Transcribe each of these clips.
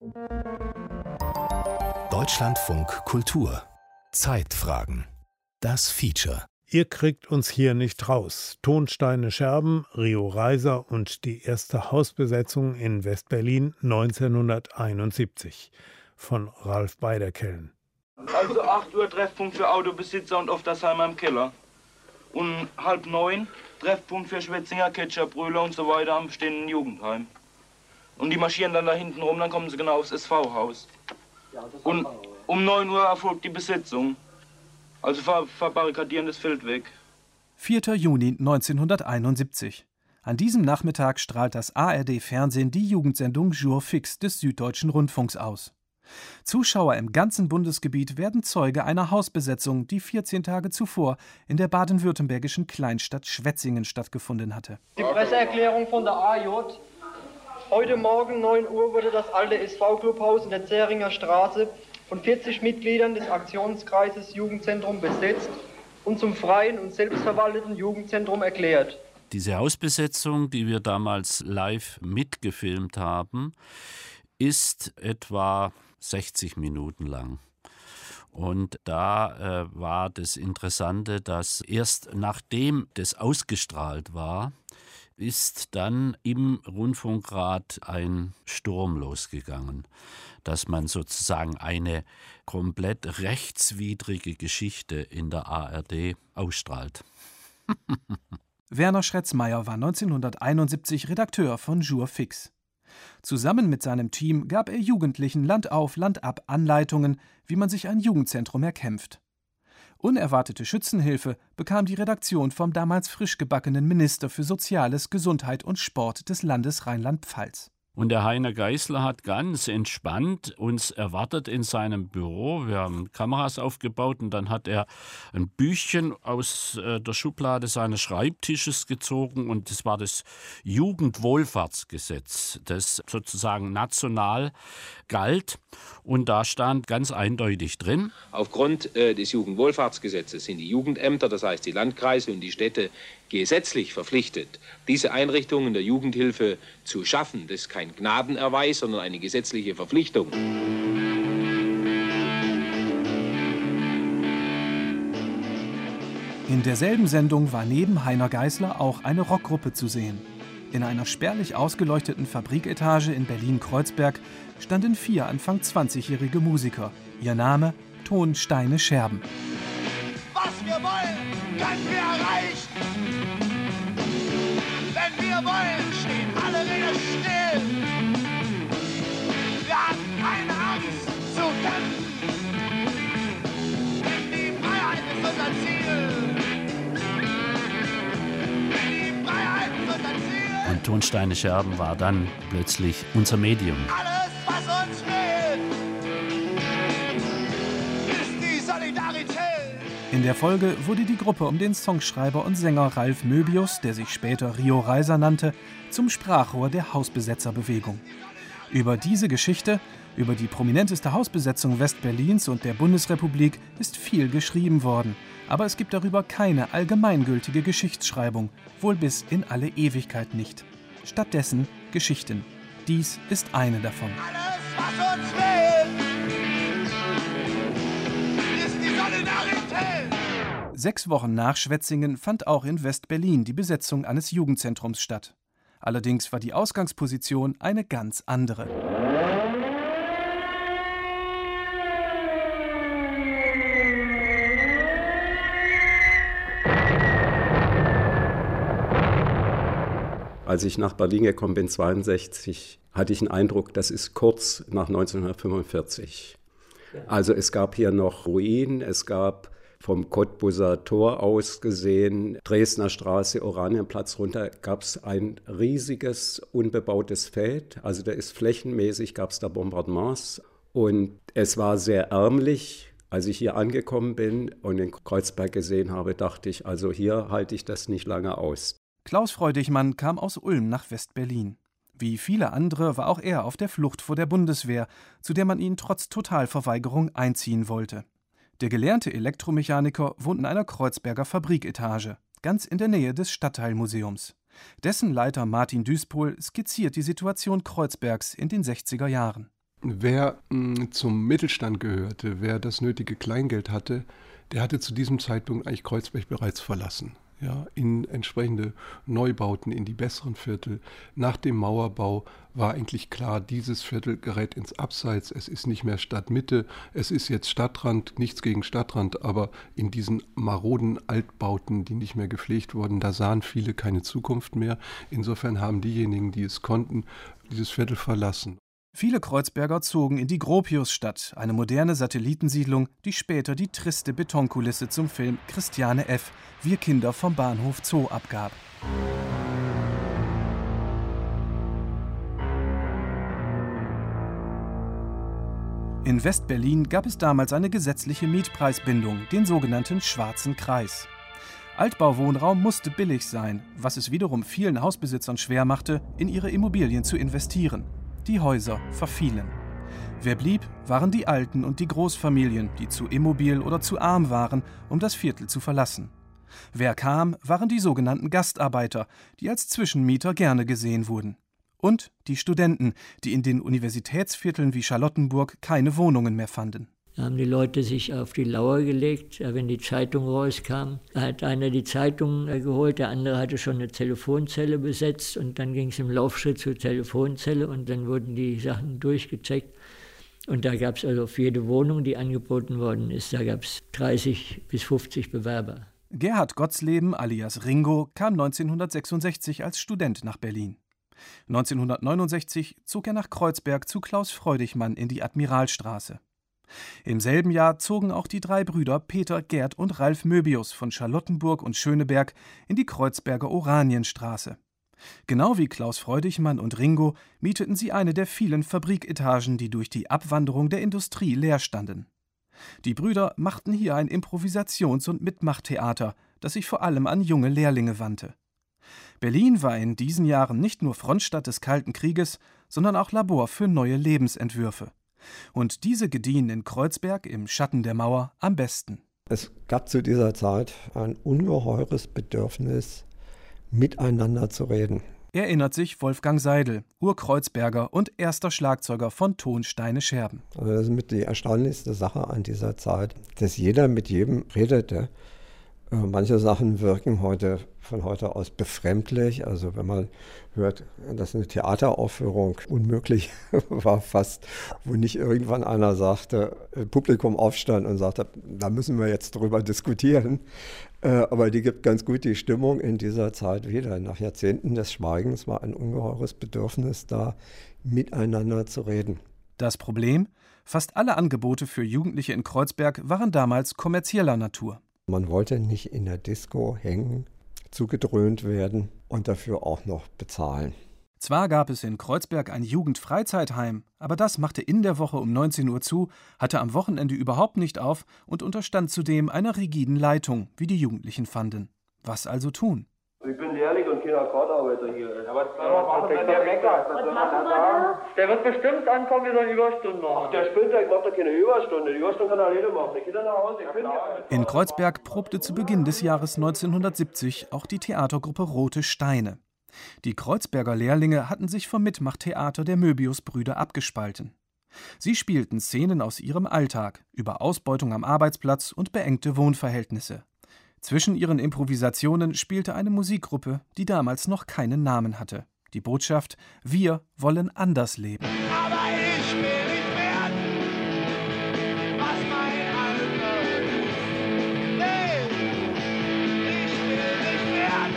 Deutschlandfunk Kultur. Zeitfragen. Das Feature. Ihr kriegt uns hier nicht raus. Tonsteine Scherben, Rio Reiser und die erste Hausbesetzung in West-Berlin 1971 von Ralf Beiderkellen. Also 8 Uhr Treffpunkt für Autobesitzer und Oftersheimer im Keller. Und 8:30 Treffpunkt für Schwetzinger, Ketchup-Brüller und so weiter am bestehenden Jugendheim. Und die marschieren dann da hinten rum, dann kommen sie genau aufs SV-Haus. Und um 9 Uhr erfolgt die Besetzung. Also verbarrikadieren das Feld weg. 4. Juni 1971. An diesem Nachmittag strahlt das ARD-Fernsehen die Jugendsendung Jour Fix des Süddeutschen Rundfunks aus. Zuschauer im ganzen Bundesgebiet werden Zeuge einer Hausbesetzung, die 14 Tage zuvor in der baden-württembergischen Kleinstadt Schwetzingen stattgefunden hatte. Die Presseerklärung von der AJ. Heute Morgen 9 Uhr wurde das alte SV-Clubhaus in der Zähringer Straße von 40 Mitgliedern des Aktionskreises Jugendzentrum besetzt und zum freien und selbstverwalteten Jugendzentrum erklärt. Diese Hausbesetzung, die wir damals live mitgefilmt haben, ist etwa 60 Minuten lang. Und da war das Interessante, dass erst nachdem das ausgestrahlt war, ist dann im Rundfunkrat ein Sturm losgegangen, dass man sozusagen eine komplett rechtswidrige Geschichte in der ARD ausstrahlt. Werner Schretzmeier war 1971 Redakteur von Jour Fix. Zusammen mit seinem Team gab er Jugendlichen Land auf, Land ab Anleitungen, wie man sich ein Jugendzentrum erkämpft. Unerwartete Schützenhilfe bekam die Redaktion vom damals frisch gebackenen Minister für Soziales, Gesundheit und Sport des Landes Rheinland-Pfalz. Und der Heiner Geißler hat ganz entspannt uns erwartet in seinem Büro. Wir haben Kameras aufgebaut und dann hat er ein Büchchen aus der Schublade seines Schreibtisches gezogen und das war das Jugendwohlfahrtsgesetz, das sozusagen national galt. Und da stand ganz eindeutig drin: Aufgrund des Jugendwohlfahrtsgesetzes sind die Jugendämter, das heißt die Landkreise und die Städte, gesetzlich verpflichtet, diese Einrichtungen der Jugendhilfe zu schaffen. Das ist kein Gnadenerweis, sondern eine gesetzliche Verpflichtung. In derselben Sendung war neben Heiner Geißler auch eine Rockgruppe zu sehen. In einer spärlich ausgeleuchteten Fabriketage in Berlin-Kreuzberg standen 4 Anfang 20-jährige Musiker. Ihr Name: Tonsteine Scherben. Was wir wollen, können wir erreichen. Wenn wir wollen, stehen alle Ringe still. Wir haben keine Angst zu kämpfen. Denn die Freiheit ist unser Ziel. Die Freiheit ist unser Ziel. Und Tonsteine Scherben war dann plötzlich unser Medium. Alles, was uns fehlt, ist die Solidarität. In der Folge wurde die Gruppe um den Songschreiber und Sänger Ralf Möbius, der sich später Rio Reiser nannte, zum Sprachrohr der Hausbesetzerbewegung. Über diese Geschichte, über die prominenteste Hausbesetzung Westberlins und der Bundesrepublik ist viel geschrieben worden. Aber es gibt darüber keine allgemeingültige Geschichtsschreibung, wohl bis in alle Ewigkeit nicht. Stattdessen Geschichten. Dies ist eine davon. Alles, was uns fehlt, ist die Solidarität. 6 Wochen nach Schwetzingen fand auch in West-Berlin die Besetzung eines Jugendzentrums statt. Allerdings war die Ausgangsposition eine ganz andere. Als ich nach Berlin gekommen bin, 1962, hatte ich den Eindruck, das ist kurz nach 1945. Also es gab hier noch Ruinen, es gab vom Cottbuser Tor aus gesehen, Dresdner Straße, Oranienplatz runter, gab es ein riesiges, unbebautes Feld. Also da ist flächenmäßig, gab es da Bombardements. Und es war sehr ärmlich. Als ich hier angekommen bin und den Kreuzberg gesehen habe, dachte ich, also hier halte ich das nicht lange aus. Klaus Freudichmann kam aus Ulm nach West-Berlin. Wie viele andere war auch er auf der Flucht vor der Bundeswehr, zu der man ihn trotz Totalverweigerung einziehen wollte. Der gelernte Elektromechaniker wohnt in einer Kreuzberger Fabriketage, ganz in der Nähe des Stadtteilmuseums. Dessen Leiter Martin Düspol skizziert die Situation Kreuzbergs in den 60er Jahren. Wer zum Mittelstand gehörte, wer das nötige Kleingeld hatte, der hatte zu diesem Zeitpunkt eigentlich Kreuzberg bereits verlassen. Ja, in entsprechende Neubauten, in die besseren Viertel. Nach dem Mauerbau war eigentlich klar, dieses Viertel gerät ins Abseits. Es ist nicht mehr Stadtmitte, es ist jetzt Stadtrand, nichts gegen Stadtrand, aber in diesen maroden Altbauten, die nicht mehr gepflegt wurden, da sahen viele keine Zukunft mehr. Insofern haben diejenigen, die es konnten, dieses Viertel verlassen. Viele Kreuzberger zogen in die Gropiusstadt, eine moderne Satellitensiedlung, die später die triste Betonkulisse zum Film Christiane F., Wir Kinder vom Bahnhof Zoo abgab. In West-Berlin gab es damals eine gesetzliche Mietpreisbindung, den sogenannten Schwarzen Kreis. Altbauwohnraum musste billig sein, was es wiederum vielen Hausbesitzern schwer machte, in ihre Immobilien zu investieren. Die Häuser verfielen. Wer blieb, waren die Alten und die Großfamilien, die zu immobil oder zu arm waren, um das Viertel zu verlassen. Wer kam, waren die sogenannten Gastarbeiter, die als Zwischenmieter gerne gesehen wurden. Und die Studenten, die in den Universitätsvierteln wie Charlottenburg keine Wohnungen mehr fanden. Da haben die Leute sich auf die Lauer gelegt, wenn die Zeitung rauskam. Da hat einer die Zeitung geholt, der andere hatte schon eine Telefonzelle besetzt und dann ging es im Laufschritt zur Telefonzelle und dann wurden die Sachen durchgecheckt. Und da gab es also für jede Wohnung, die angeboten worden ist, da gab es 30 bis 50 Bewerber. Gerhard Gottsleben alias Ringo kam 1966 als Student nach Berlin. 1969 zog er nach Kreuzberg zu Klaus Freudichmann in die Admiralstraße. Im selben Jahr zogen auch die drei Brüder Peter, Gerd und Ralf Möbius von Charlottenburg und Schöneberg in die Kreuzberger Oranienstraße. Genau wie Klaus Freudichmann und Ringo mieteten sie eine der vielen Fabriketagen, die durch die Abwanderung der Industrie leer standen. Die Brüder machten hier ein Improvisations- und Mitmachtheater, das sich vor allem an junge Lehrlinge wandte. Berlin war in diesen Jahren nicht nur Frontstadt des Kalten Krieges, sondern auch Labor für neue Lebensentwürfe. Und diese gediehen in Kreuzberg im Schatten der Mauer am besten. Es gab zu dieser Zeit ein ungeheures Bedürfnis, miteinander zu reden. Erinnert sich Wolfgang Seidel, Urkreuzberger und erster Schlagzeuger von Tonsteine Scherben. Also das ist mit die erstaunlichste Sache an dieser Zeit, dass jeder mit jedem redete. Manche Sachen wirken von heute aus befremdlich. Also wenn man hört, dass eine Theateraufführung unmöglich war fast, wo nicht irgendwann einer sagte, Publikum aufstand und sagte, da müssen wir jetzt drüber diskutieren. Aber die gibt ganz gut die Stimmung in dieser Zeit wieder. Nach Jahrzehnten des Schweigens war ein ungeheures Bedürfnis da, miteinander zu reden. Das Problem? Fast alle Angebote für Jugendliche in Kreuzberg waren damals kommerzieller Natur. Man wollte nicht in der Disco hängen, zugedröhnt werden und dafür auch noch bezahlen. Zwar gab es in Kreuzberg ein Jugendfreizeitheim, aber das machte in der Woche um 19 Uhr zu, hatte am Wochenende überhaupt nicht auf und unterstand zudem einer rigiden Leitung, wie die Jugendlichen fanden. Was also tun? Ich bin Lehrling und kein Akkordarbeiter hier. Was machen denn der Mecker? Der wird bestimmt ankommen, wir sollen Überstunden machen. Ach, der Spinntag macht doch keine Überstunde. Die Überstunde kann er alleine machen. Ich gehe dann nach Hause. In Kreuzberg probte zu Beginn des Jahres 1970 auch die Theatergruppe Rote Steine. Die Kreuzberger Lehrlinge hatten sich vom Mitmachtheater der Möbius-Brüder abgespalten. Sie spielten Szenen aus ihrem Alltag, über Ausbeutung am Arbeitsplatz und beengte Wohnverhältnisse. Zwischen ihren Improvisationen spielte eine Musikgruppe, die damals noch keinen Namen hatte. Die Botschaft: Wir wollen anders leben. Aber ich will nicht werden, was mein Alter ist. Nee, ich will nicht werden,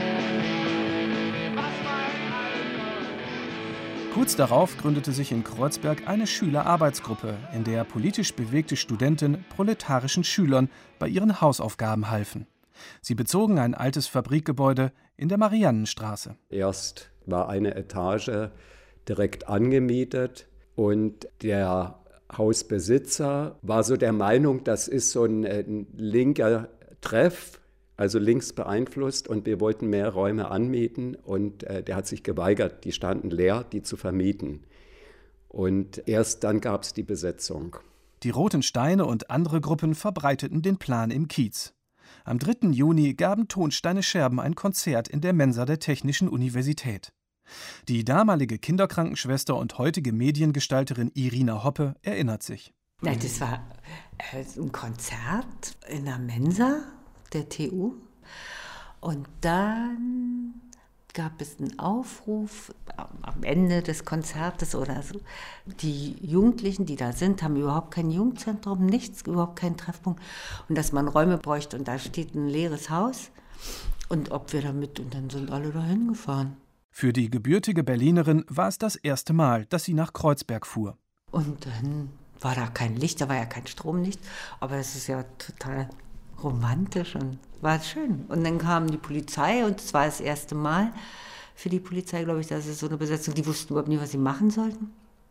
was mein Alter ist. Kurz darauf gründete sich in Kreuzberg eine Schülerarbeitsgruppe, in der politisch bewegte Studenten proletarischen Schülern bei ihren Hausaufgaben halfen. Sie bezogen ein altes Fabrikgebäude in der Mariannenstraße. Erst war eine Etage direkt angemietet und der Hausbesitzer war so der Meinung, das ist so ein linker Treff, also links beeinflusst, und wir wollten mehr Räume anmieten und der hat sich geweigert, die standen leer, die zu vermieten. Und erst dann gab es die Besetzung. Die Roten Steine und andere Gruppen verbreiteten den Plan im Kiez. Am 3. Juni gaben Tonsteine Scherben ein Konzert in der Mensa der Technischen Universität. Die damalige Kinderkrankenschwester und heutige Mediengestalterin Irina Hoppe erinnert sich. Ja, das war ein Konzert in der Mensa der TU. Und dann gab es einen Aufruf am Ende des Konzertes oder so. Die Jugendlichen, die da sind, haben überhaupt kein Jugendzentrum, nichts, überhaupt keinen Treffpunkt. Und dass man Räume bräuchte und da steht ein leeres Haus. Und ob wir da mit, und dann sind alle dahin gefahren. Für die gebürtige Berlinerin war es das erste Mal, dass sie nach Kreuzberg fuhr. Und dann war da kein Licht, da war ja kein Strom nicht. Aber es ist ja total romantisch und war schön. Und dann kam die Polizei und es war das erste Mal für die Polizei, glaube ich, dass es so eine Besetzung, die wussten überhaupt nicht, was sie machen sollten.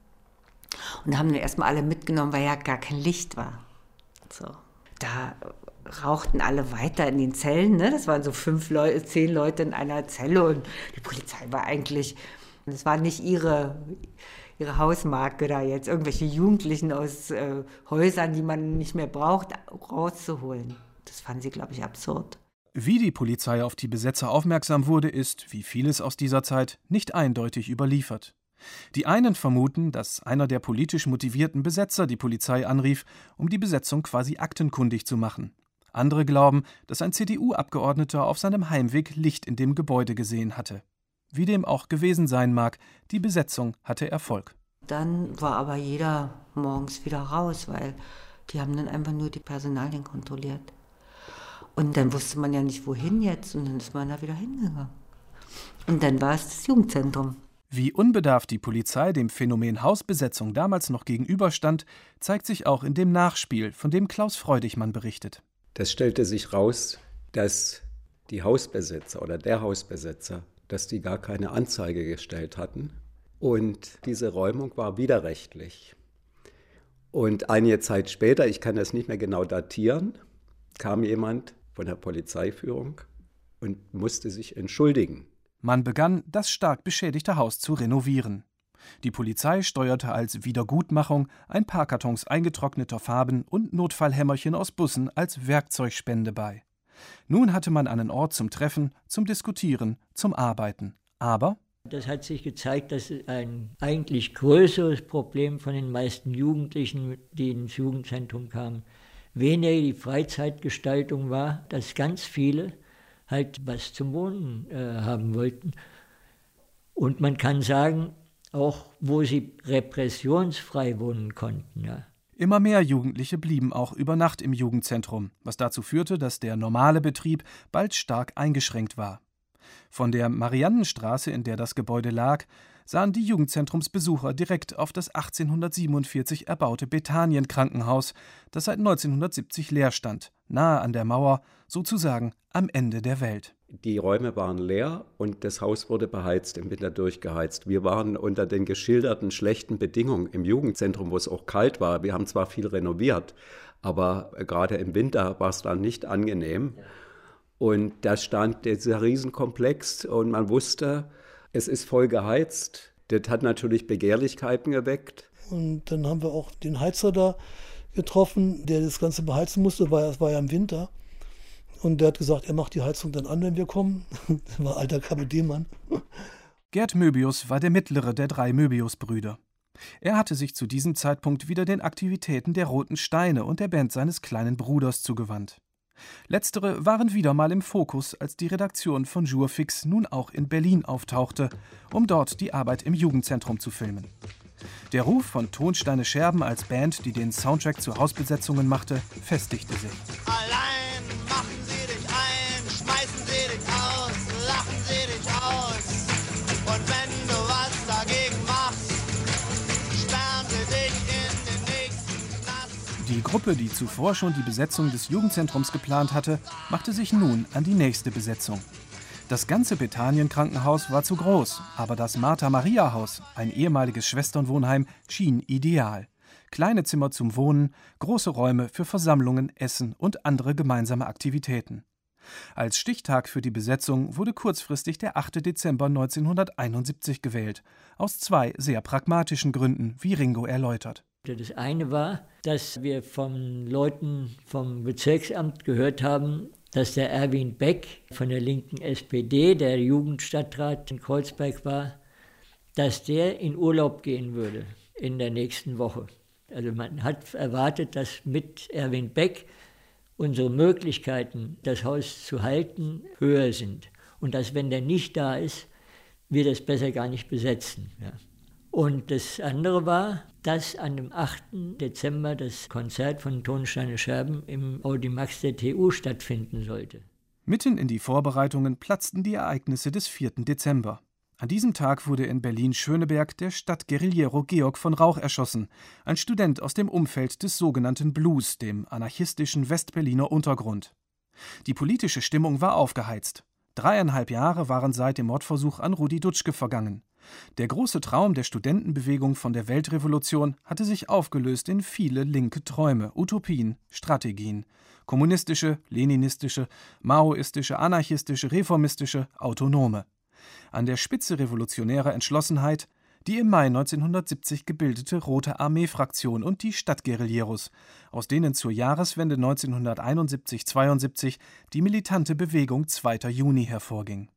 Und haben dann erstmal alle mitgenommen, weil ja gar kein Licht war. So. Da rauchten alle weiter in den Zellen, ne? Das waren so 10 Leute in einer Zelle und die Polizei war eigentlich, das war nicht ihre Hausmarke da jetzt, irgendwelche Jugendlichen aus Häusern, die man nicht mehr braucht, rauszuholen. Das fanden sie, glaube ich, absurd. Wie die Polizei auf die Besetzer aufmerksam wurde, ist, wie vieles aus dieser Zeit, nicht eindeutig überliefert. Die einen vermuten, dass einer der politisch motivierten Besetzer die Polizei anrief, um die Besetzung quasi aktenkundig zu machen. Andere glauben, dass ein CDU-Abgeordneter auf seinem Heimweg Licht in dem Gebäude gesehen hatte. Wie dem auch gewesen sein mag, die Besetzung hatte Erfolg. Dann war aber jeder morgens wieder raus, weil die haben dann einfach nur die Personalien kontrolliert. Und dann wusste man ja nicht, wohin jetzt, und dann ist man da wieder hingegangen. Und dann war es das Jugendzentrum. Wie unbedarft die Polizei dem Phänomen Hausbesetzung damals noch gegenüberstand, zeigt sich auch in dem Nachspiel, von dem Klaus Freudichmann berichtet. Das stellte sich raus, dass die Hausbesetzer oder der Hausbesetzer, dass die gar keine Anzeige gestellt hatten. Und diese Räumung war widerrechtlich. Und einige Zeit später, ich kann das nicht mehr genau datieren, kam jemand von der Polizeiführung und musste sich entschuldigen. Man begann, das stark beschädigte Haus zu renovieren. Die Polizei steuerte als Wiedergutmachung ein paar Kartons eingetrockneter Farben und Notfallhämmerchen aus Bussen als Werkzeugspende bei. Nun hatte man einen Ort zum Treffen, zum Diskutieren, zum Arbeiten. Aber das hat sich gezeigt, dass ein eigentlich größeres Problem von den meisten Jugendlichen, die ins Jugendzentrum kamen, weniger die Freizeitgestaltung war, dass ganz viele halt was zum Wohnen haben wollten. Und man kann sagen, auch wo sie repressionsfrei wohnen konnten. Ja. Immer mehr Jugendliche blieben auch über Nacht im Jugendzentrum, was dazu führte, dass der normale Betrieb bald stark eingeschränkt war. Von der Mariannenstraße, in der das Gebäude lag, sahen die Jugendzentrumsbesucher direkt auf das 1847 erbaute Bethanien-Krankenhaus, das seit 1970 leer stand, nahe an der Mauer, sozusagen am Ende der Welt. Die Räume waren leer und das Haus wurde beheizt, im Winter durchgeheizt. Wir waren unter den geschilderten schlechten Bedingungen im Jugendzentrum, wo es auch kalt war. Wir haben zwar viel renoviert, aber gerade im Winter war es dann nicht angenehm. Und da stand dieser Riesenkomplex und man wusste, es ist voll geheizt. Das hat natürlich Begehrlichkeiten geweckt. Und dann haben wir auch den Heizer da getroffen, der das Ganze beheizen musste, weil es war ja im Winter. Und der hat gesagt, er macht die Heizung dann an, wenn wir kommen. Das war alter KPD-Mann. Gerd Möbius war der mittlere der 3 Möbius-Brüder. Er hatte sich zu diesem Zeitpunkt wieder den Aktivitäten der Roten Steine und der Band seines kleinen Bruders zugewandt. Letztere waren wieder mal im Fokus, als die Redaktion von Jourfix nun auch in Berlin auftauchte, um dort die Arbeit im Jugendzentrum zu filmen. Der Ruf von Tonsteine Scherben als Band, die den Soundtrack zu Hausbesetzungen machte, festigte sich. Allein machen sie dich ein, schmeißen sie dich aus, lachen sie dich aus. Und wenn du was dagegen machst, sperren sie dich in den nächsten Knast. Die Gruppe, die zuvor schon die Besetzung des Jugendzentrums geplant hatte, machte sich nun an die nächste Besetzung. Das ganze Bethanien-Krankenhaus war zu groß, aber das Martha-Maria-Haus, ein ehemaliges Schwesternwohnheim, schien ideal. Kleine Zimmer zum Wohnen, große Räume für Versammlungen, Essen und andere gemeinsame Aktivitäten. Als Stichtag für die Besetzung wurde kurzfristig der 8. Dezember 1971 gewählt, aus 2 sehr pragmatischen Gründen, wie Ringo erläutert. Das eine war, dass wir von Leuten vom Bezirksamt gehört haben, dass der Erwin Beck von der linken SPD, der Jugendstadtrat in Kreuzberg war, dass der in Urlaub gehen würde in der nächsten Woche. Also man hat erwartet, dass mit Erwin Beck unsere Möglichkeiten, das Haus zu halten, höher sind. Und dass, wenn der nicht da ist, wir das besser gar nicht besetzen. Ja. Und das andere war, dass an dem 8. Dezember das Konzert von Tonsteine Scherben im Audimax der TU stattfinden sollte. Mitten in die Vorbereitungen platzten die Ereignisse des 4. Dezember. An diesem Tag wurde in Berlin-Schöneberg der Stadtguerillero Georg von Rauch erschossen, ein Student aus dem Umfeld des sogenannten Blues, dem anarchistischen Westberliner Untergrund. Die politische Stimmung war aufgeheizt. 3,5 Jahre waren seit dem Mordversuch an Rudi Dutschke vergangen. Der große Traum der Studentenbewegung von der Weltrevolution hatte sich aufgelöst in viele linke Träume, Utopien, Strategien. Kommunistische, leninistische, maoistische, anarchistische, reformistische, autonome. An der Spitze revolutionärer Entschlossenheit die im Mai 1970 gebildete Rote Armee-Fraktion und die Stadtguerilleros, aus denen zur Jahreswende 1971/72 die militante Bewegung 2. Juni hervorging.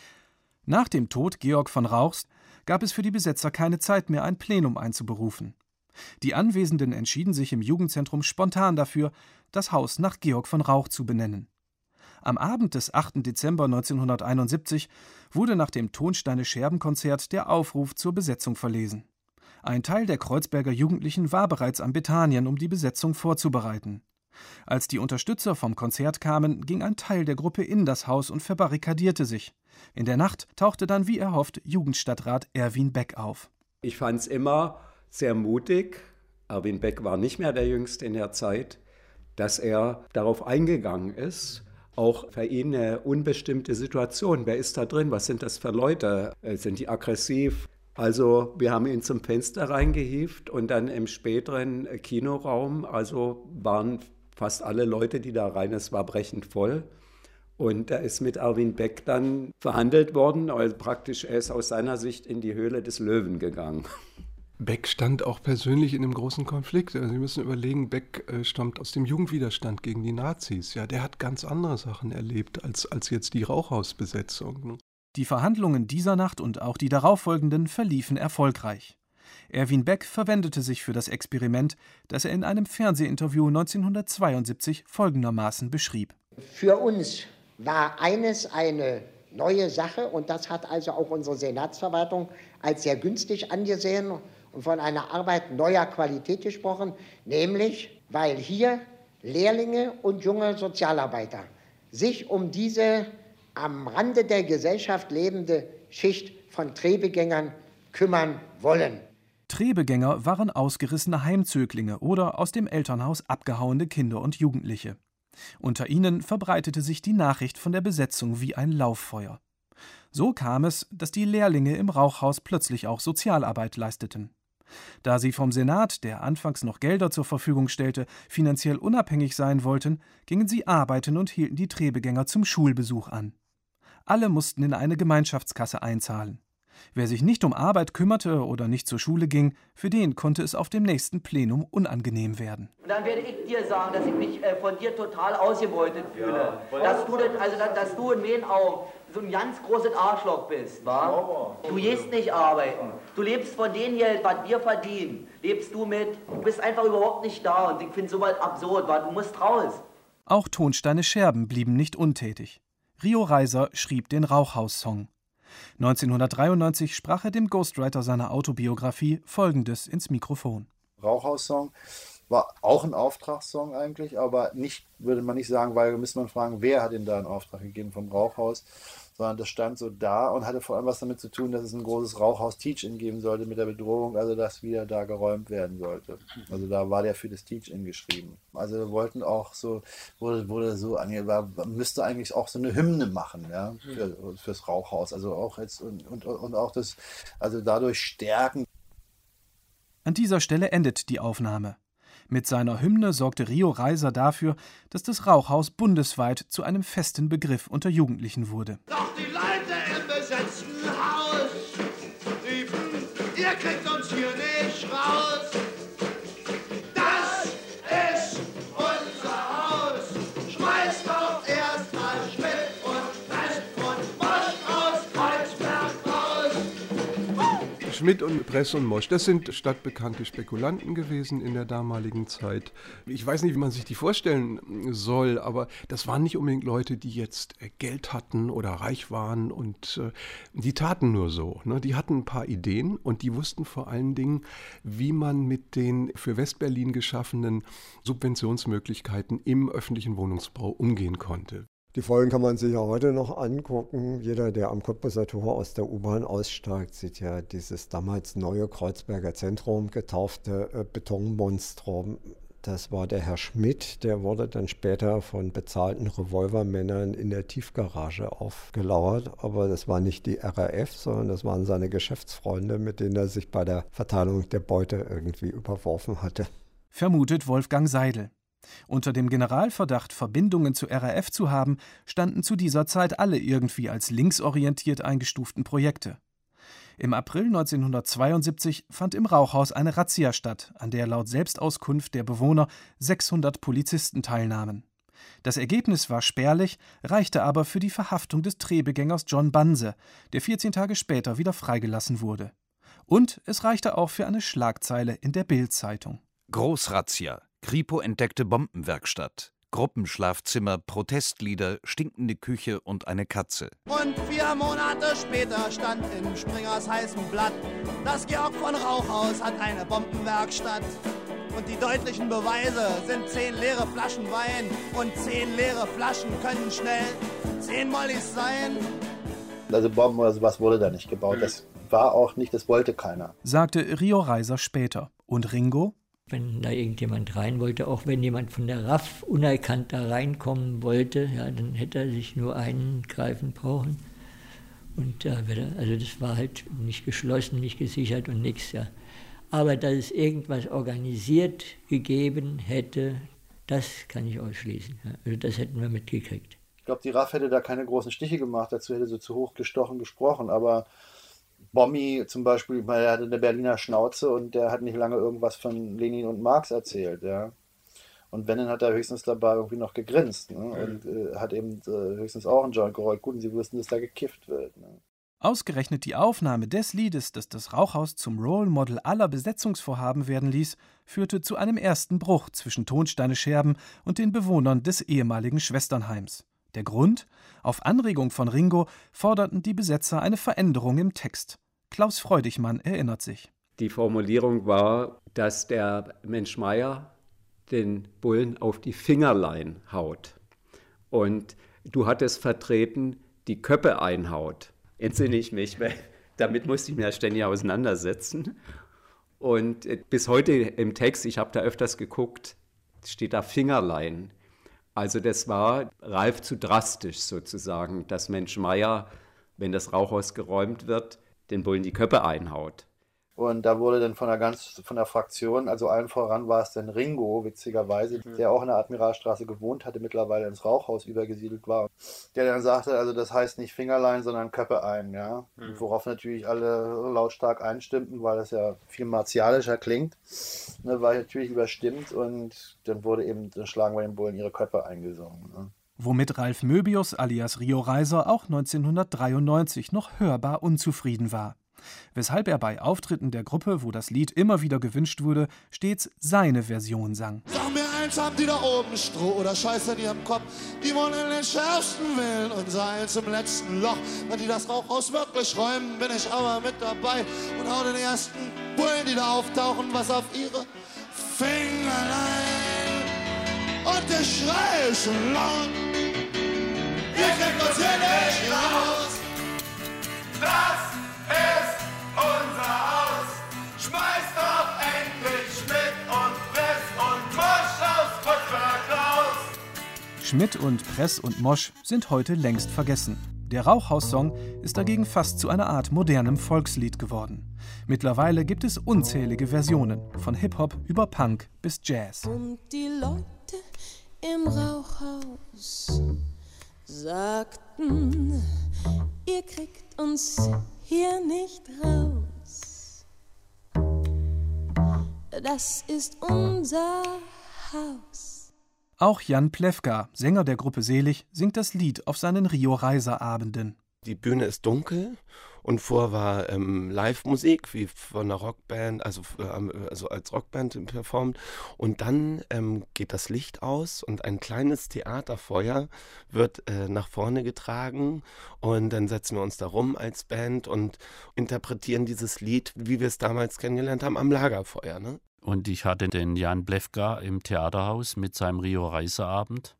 Nach dem Tod Georg von Rauchs gab es für die Besetzer keine Zeit mehr, ein Plenum einzuberufen. Die Anwesenden entschieden sich im Jugendzentrum spontan dafür, das Haus nach Georg von Rauch zu benennen. Am Abend des 8. Dezember 1971 wurde nach dem Tonsteine-Scherben-Konzert der Aufruf zur Besetzung verlesen. Ein Teil der Kreuzberger Jugendlichen war bereits am Bethanien, um die Besetzung vorzubereiten. Als die Unterstützer vom Konzert kamen, ging ein Teil der Gruppe in das Haus und verbarrikadierte sich. In der Nacht tauchte dann, wie erhofft, Jugendstadtrat Erwin Beck auf. Ich fand es immer sehr mutig, Erwin Beck war nicht mehr der Jüngste in der Zeit, dass er darauf eingegangen ist. Auch für ihn eine unbestimmte Situation. Wer ist da drin? Was sind das für Leute? Sind die aggressiv? Also wir haben ihn zum Fenster reingehievt und dann im späteren Kinoraum, also waren fast alle Leute, die da rein, es war brechend voll. Und da ist mit Erwin Beck dann verhandelt worden, also praktisch er ist aus seiner Sicht in die Höhle des Löwen gegangen. Beck stand auch persönlich in einem großen Konflikt. Also Sie müssen überlegen, Beck stammt aus dem Jugendwiderstand gegen die Nazis. Ja, der hat ganz andere Sachen erlebt als jetzt die Rauchhausbesetzung. Die Verhandlungen dieser Nacht und auch die darauffolgenden verliefen erfolgreich. Erwin Beck verwendete sich für das Experiment, das er in einem Fernsehinterview 1972 folgendermaßen beschrieb. Für uns war eines eine neue Sache und das hat also auch unsere Senatsverwaltung als sehr günstig angesehen und von einer Arbeit neuer Qualität gesprochen, nämlich weil hier Lehrlinge und junge Sozialarbeiter sich um diese am Rande der Gesellschaft lebende Schicht von Trebegängern kümmern wollen. Trebegänger waren ausgerissene Heimzöglinge oder aus dem Elternhaus abgehauene Kinder und Jugendliche. Unter ihnen verbreitete sich die Nachricht von der Besetzung wie ein Lauffeuer. So kam es, dass die Lehrlinge im Rauchhaus plötzlich auch Sozialarbeit leisteten. Da sie vom Senat, der anfangs noch Gelder zur Verfügung stellte, finanziell unabhängig sein wollten, gingen sie arbeiten und hielten die Trebegänger zum Schulbesuch an. Alle mussten in eine Gemeinschaftskasse einzahlen. Wer sich nicht um Arbeit kümmerte oder nicht zur Schule ging, für den konnte es auf dem nächsten Plenum unangenehm werden. Und dann werde ich dir sagen, dass ich mich von dir total ausgebeutet fühle. Ja, dass du in meinen Augen so ein ganz großes Arschloch bist, wa? Du gehst nicht arbeiten. Du lebst von dem Geld, was wir verdienen. Lebst du mit. Du bist einfach überhaupt nicht da. Und ich finde sowas absurd, wa? Du musst raus. Auch Tonsteine Scherben blieben nicht untätig. Rio Reiser schrieb den Rauchhaus-Song. 1993 sprach er dem Ghostwriter seiner Autobiografie Folgendes ins Mikrofon. Rauchhaus-Song war auch ein Auftragssong eigentlich, aber nicht, würde man nicht sagen, weil müsste man fragen, wer hat ihm da einen Auftrag gegeben vom Rauchhaus, sondern das stand so da und hatte vor allem was damit zu tun, dass es ein großes Rauchhaus-Teach-In geben sollte mit der Bedrohung, also dass wieder da geräumt werden sollte. Also da war der für das Teach-In geschrieben. Also wir wollten auch so, wurde so müsste eigentlich auch so eine Hymne machen, ja, fürs Rauchhaus, also auch jetzt und auch das, also dadurch stärken. An dieser Stelle endet die Aufnahme. Mit seiner Hymne sorgte Rio Reiser dafür, dass das Rauchhaus bundesweit zu einem festen Begriff unter Jugendlichen wurde. Doch die Leute im besetzten Haus riefen, ihr kriegt uns hier nicht raus. Das ist unser Haus. Schmeißt doch erst mal Schmidt und Fest und Mosch aus Kreuzberg raus. Schmidt und Press und Mosch, das sind stadtbekannte Spekulanten gewesen in der damaligen Zeit. Ich weiß nicht, wie man sich die vorstellen soll, aber das waren nicht unbedingt Leute, die jetzt Geld hatten oder reich waren und die taten nur so. Ne? Die hatten ein paar Ideen und die wussten vor allen Dingen, wie man mit den für Westberlin geschaffenen Subventionsmöglichkeiten im öffentlichen Wohnungsbau umgehen konnte. Die Folgen kann man sich ja heute noch angucken. Jeder, der am Cottbuser Tor aus der U-Bahn aussteigt, sieht ja dieses damals neue Kreuzberger Zentrum getaufte Betonmonstrum. Das war der Herr Schmidt, der wurde dann später von bezahlten Revolvermännern in der Tiefgarage aufgelauert. Aber das war nicht die RAF, sondern das waren seine Geschäftsfreunde, mit denen er sich bei der Verteilung der Beute irgendwie überworfen hatte. Vermutet Wolfgang Seidel. Unter dem Generalverdacht, Verbindungen zur RAF zu haben, standen zu dieser Zeit alle irgendwie als linksorientiert eingestuften Projekte. Im April 1972 fand im Rauchhaus eine Razzia statt, an der laut Selbstauskunft der Bewohner 600 Polizisten teilnahmen. Das Ergebnis war spärlich, reichte aber für die Verhaftung des Drehbegängers John Banse, der 14 Tage später wieder freigelassen wurde. Und es reichte auch für eine Schlagzeile in der Bild-Zeitung. Großrazzia. Kripo entdeckte Bombenwerkstatt. Gruppenschlafzimmer, Protestlieder, stinkende Küche und eine Katze. Und 4 Monate später stand in Springers heißem Blatt, das Georg von Rauchhaus hat eine Bombenwerkstatt. Und die deutlichen Beweise sind 10 leere Flaschen Wein. Und 10 leere Flaschen können schnell 10 Mollys sein. Also Bomben oder sowas wurde da nicht gebaut. Das war auch nicht, das wollte keiner. Sagte Rio Reiser später. Und Ringo? Wenn da irgendjemand rein wollte, auch wenn jemand von der RAF unerkannt da reinkommen wollte, ja, dann hätte er sich nur einen greifen brauchen. Und also das war halt nicht geschlossen, nicht gesichert und nichts. Ja. Aber dass es irgendwas organisiert gegeben hätte, das kann ich ausschließen. Ja. Also das hätten wir mitgekriegt. Ich glaube, die RAF hätte da keine großen Stiche gemacht, dazu hätte sie zu hochgestochen gesprochen, aber Bommi zum Beispiel, der hatte eine Berliner Schnauze und der hat nicht lange irgendwas von Lenin und Marx erzählt, ja. Und wenn, dann hat er höchstens dabei irgendwie noch gegrinst, ne? Und hat eben höchstens auch einen Joint gerollt. Gut, und sie wussten, dass da gekifft wird. Ne? Ausgerechnet die Aufnahme des Liedes, das das Rauchhaus zum Role Model aller Besetzungsvorhaben werden ließ, führte zu einem ersten Bruch zwischen Tonsteine Scherben und den Bewohnern des ehemaligen Schwesternheims. Der Grund? Auf Anregung von Ringo forderten die Besetzer eine Veränderung im Text. Klaus Freudigmann erinnert sich. Die Formulierung war, dass der Mensch Meier den Bullen auf die Fingerlein haut. Und du hattest vertreten, die Köppe einhaut. Entsinne ich mich, weil damit musste ich mich ja ständig auseinandersetzen. Und bis heute im Text, ich habe da öfters geguckt, steht da Fingerlein. Also das war Ralf zu drastisch sozusagen, dass Mensch Meier, wenn das Rauchhaus geräumt wird, den Bullen die Köpfe einhaut. Und da wurde dann von der Fraktion, also allen voran war es dann Ringo, witzigerweise, der auch in der Admiralstraße gewohnt hatte, mittlerweile ins Rauchhaus übergesiedelt war, der dann sagte, also das heißt nicht Fingerlein, sondern Köpfe ein, ja. Worauf natürlich alle lautstark einstimmten, weil das ja viel martialischer klingt, ne, war natürlich überstimmt und dann schlagen wir den Bullen ihre Köpfe eingesungen. Ne. Womit Ralf Möbius alias Rio Reiser auch 1993 noch hörbar unzufrieden war. Weshalb er bei Auftritten der Gruppe, wo das Lied immer wieder gewünscht wurde, stets seine Version sang. Sag mir eins, haben die da oben Stroh oder Scheiße in ihrem Kopf? Die wollen den schärfsten wählen und seilen zum letzten Loch. Wenn die das Rauchhaus wirklich räumen, bin ich aber mit dabei und hau den ersten Bullen, die da auftauchen, was auf ihre Fingerlein. Und der Schrei ist schon laut. Ihr kriegt uns hier nicht raus. Das ist unser Haus. Schmeißt doch endlich Schmidt und Press und Mosch aus Cottbus raus. Schmidt und Press und Mosch sind heute längst vergessen. Der Rauchhaus-Song ist dagegen fast zu einer Art modernem Volkslied geworden. Mittlerweile gibt es unzählige Versionen, von Hip-Hop über Punk bis Jazz. Und die Leute im Rauchhaus sagten, ihr kriegt uns hier nicht raus. Das ist unser Haus. Auch Jan Plewka, Sänger der Gruppe Selig, singt das Lied auf seinen Rio-Reiser-Abenden. Die Bühne ist dunkel Und vor war Live-Musik, wie von einer Rockband, also als Rockband performt. Und dann geht das Licht aus und ein kleines Theaterfeuer wird nach vorne getragen. Und dann setzen wir uns da rum als Band und interpretieren dieses Lied, wie wir es damals kennengelernt haben, am Lagerfeuer. Ne? Und ich hatte den Jan Plewka im Theaterhaus mit seinem Rio-Reiser-Abend.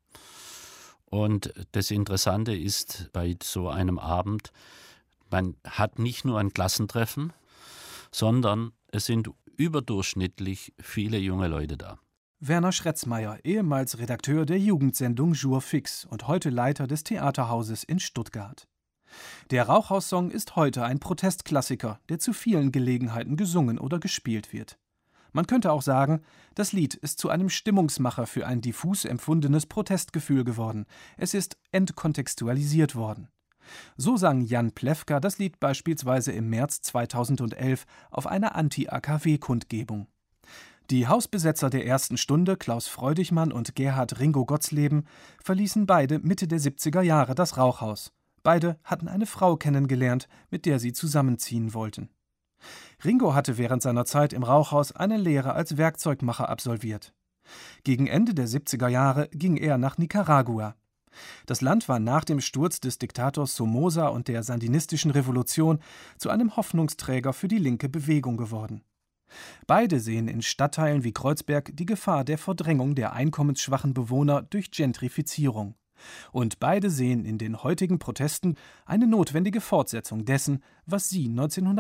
Und das Interessante ist bei so einem Abend, man hat nicht nur ein Klassentreffen, sondern es sind überdurchschnittlich viele junge Leute da. Werner Schretzmeier, ehemals Redakteur der Jugendsendung Jour Fix und heute Leiter des Theaterhauses in Stuttgart. Der Rauchhaussong ist heute ein Protestklassiker, der zu vielen Gelegenheiten gesungen oder gespielt wird. Man könnte auch sagen, das Lied ist zu einem Stimmungsmacher für ein diffus empfundenes Protestgefühl geworden. Es ist entkontextualisiert worden. So sang Jan Plewka das Lied beispielsweise im März 2011 auf einer Anti-AKW-Kundgebung. Die Hausbesetzer der ersten Stunde, Klaus Freudichmann und Gerhard Ringo Gottsleben, verließen beide Mitte der 70er Jahre das Rauchhaus. Beide hatten eine Frau kennengelernt, mit der sie zusammenziehen wollten. Ringo hatte während seiner Zeit im Rauchhaus eine Lehre als Werkzeugmacher absolviert. Gegen Ende der 70er Jahre ging er nach Nicaragua. Das Land war nach dem Sturz des Diktators Somoza und der sandinistischen Revolution zu einem Hoffnungsträger für die linke Bewegung geworden. Beide sehen in Stadtteilen wie Kreuzberg die Gefahr der Verdrängung der einkommensschwachen Bewohner durch Gentrifizierung. Und beide sehen in den heutigen Protesten eine notwendige Fortsetzung dessen, was sie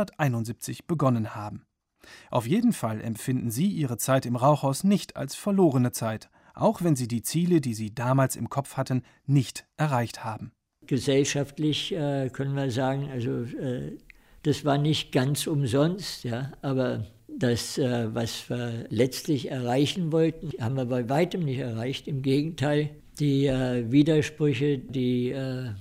1971 begonnen haben. Auf jeden Fall empfinden sie ihre Zeit im Rauchhaus nicht als verlorene Zeit, auch wenn sie die Ziele, die sie damals im Kopf hatten, nicht erreicht haben. Gesellschaftlich können wir sagen, also das war nicht ganz umsonst, ja, aber das, was wir letztlich erreichen wollten, haben wir bei weitem nicht erreicht. Im Gegenteil, die Widersprüche, die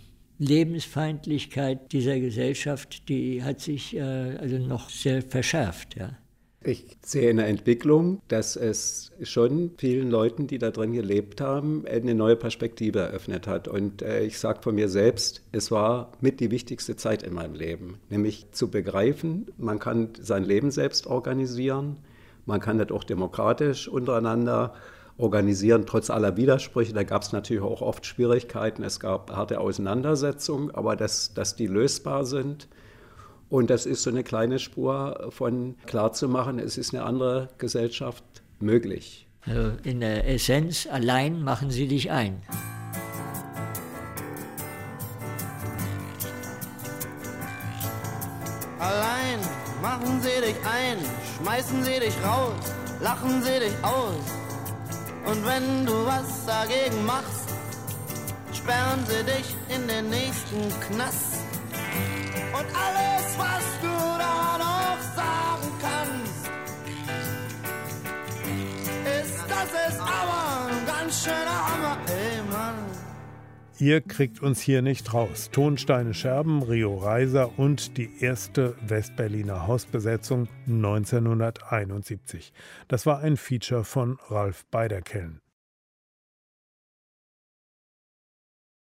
Lebensfeindlichkeit dieser Gesellschaft, die hat sich also noch sehr verschärft. Ja. Ich sehe eine Entwicklung, dass es schon vielen Leuten, die da drin gelebt haben, eine neue Perspektive eröffnet hat. Und ich sage von mir selbst, es war mit die wichtigste Zeit in meinem Leben. Nämlich zu begreifen, man kann sein Leben selbst organisieren, man kann das auch demokratisch untereinander organisieren, trotz aller Widersprüche. Da gab es natürlich auch oft Schwierigkeiten, es gab harte Auseinandersetzungen, aber dass die lösbar sind. Und das ist so eine kleine Spur von klarzumachen, es ist eine andere Gesellschaft möglich. Also in der Essenz, allein machen sie dich ein. Allein machen sie dich ein, schmeißen sie dich raus, lachen sie dich aus. Und wenn du was dagegen machst, sperren sie dich in den nächsten Knast. Und alles, was du da noch sagen kannst, ist, das ist aber ein ganz schöner Hammer, ey Mann. Ihr kriegt uns hier nicht raus. Tonsteine Scherben, Rio Reiser und die erste Westberliner Hausbesetzung 1971. Das war ein Feature von Ralf Beiderkellen.